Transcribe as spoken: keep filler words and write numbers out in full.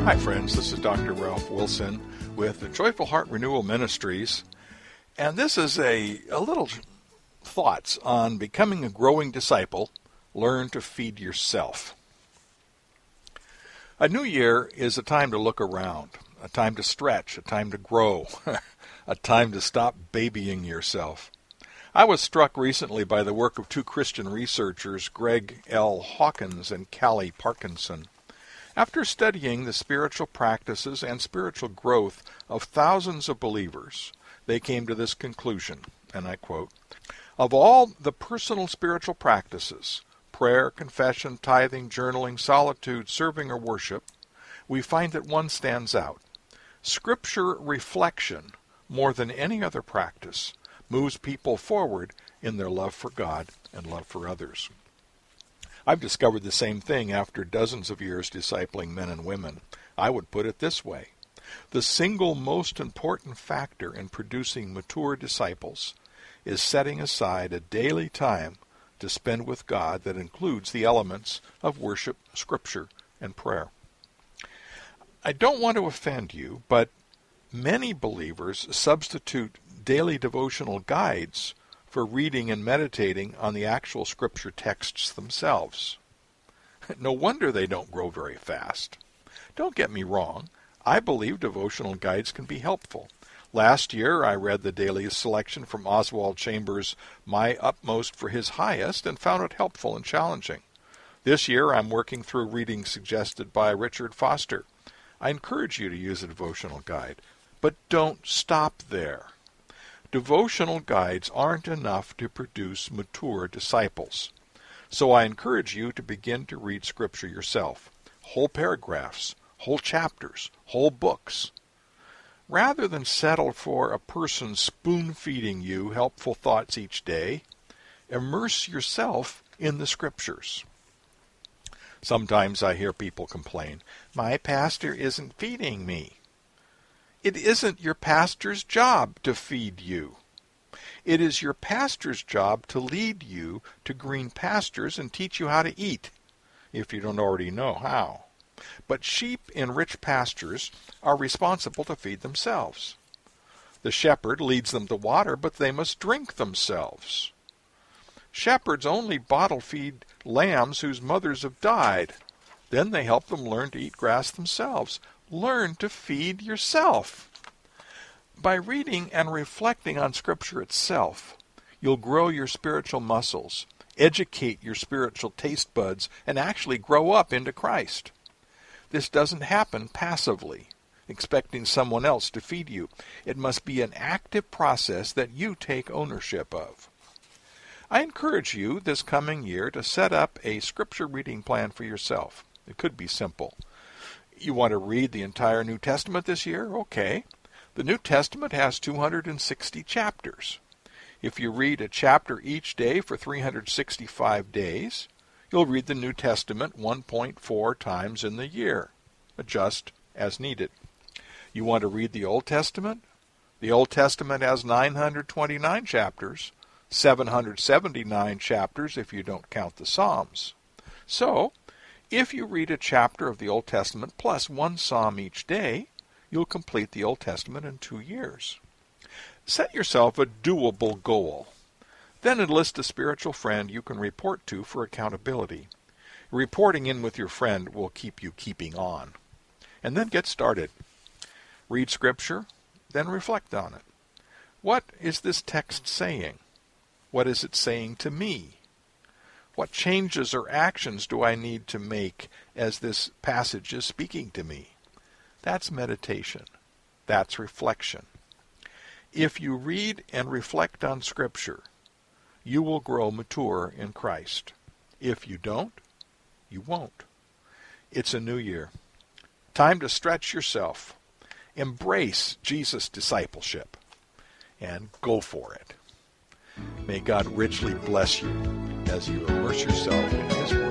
Hi friends, this is Doctor Ralph Wilson with the Joyful Heart Renewal Ministries, and this is a, a little thoughts on becoming a growing disciple. Learn to feed yourself. A new year is a time to look around, a time to stretch, a time to grow, a time to stop babying yourself. I was struck recently by the work of two Christian researchers, Greg L. Hawkins and Callie Parkinson. After studying the spiritual practices and spiritual growth of thousands of believers, they came to this conclusion, and I quote, "Of all the personal spiritual practices, prayer, confession, tithing, journaling, solitude, serving, or worship, we find that one stands out. Scripture reflection, more than any other practice, moves people forward in their love for God and love for others." I've discovered the same thing after dozens of years discipling men and women. I would put it this way. The single most important factor in producing mature disciples is setting aside a daily time to spend with God that includes the elements of worship, scripture, and prayer. I don't want to offend you, but many believers substitute daily devotional guides for reading and meditating on the actual scripture texts themselves. No wonder they don't grow very fast. Don't get me wrong. I believe devotional guides can be helpful. Last year I read the daily selection from Oswald Chambers' My Utmost for His Highest and found it helpful and challenging. This year I'm working through readings suggested by Richard Foster. I encourage you to use a devotional guide, but don't stop there. Devotional guides aren't enough to produce mature disciples. So I encourage you to begin to read Scripture yourself. Whole paragraphs, whole chapters, whole books. Rather than settle for a person spoon-feeding you helpful thoughts each day, immerse yourself in the Scriptures. Sometimes I hear people complain, "My pastor isn't feeding me." It isn't your pastor's job to feed you. It is your pastor's job to lead you to green pastures and teach you how to eat, if you don't already know how. But sheep in rich pastures are responsible to feed themselves. The shepherd leads them to water, but they must drink themselves. Shepherds only bottle feed lambs whose mothers have died. Then they help them learn to eat grass themselves. Learn to feed yourself. By reading and reflecting on Scripture itself, you'll grow your spiritual muscles, educate your spiritual taste buds, and actually grow up into Christ. This doesn't happen passively, expecting someone else to feed you. It must be an active process that you take ownership of. I encourage you this coming year to set up a Scripture reading plan for yourself. It could be simple. You want to read the entire New Testament this year? Okay. The New Testament has two hundred sixty chapters. If you read a chapter each day for three hundred sixty-five days, you'll read the New Testament one point four times in the year. Adjust as needed. You want to read the Old Testament? The Old Testament has nine hundred twenty-nine chapters, seven hundred seventy-nine chapters if you don't count the Psalms. So, if you read a chapter of the Old Testament plus one psalm each day, you'll complete the Old Testament in two years. Set yourself a doable goal. Then enlist a spiritual friend you can report to for accountability. Reporting in with your friend will keep you keeping on. And then get started. Read Scripture, then reflect on it. What is this text saying? What is it saying to me? What changes or actions do I need to make as this passage is speaking to me? That's meditation. That's reflection. If you read and reflect on Scripture, you will grow mature in Christ. If you don't, you won't. It's a new year. Time to stretch yourself. Embrace Jesus' discipleship and go for it. May God richly bless you as you immerse yourself in His Word.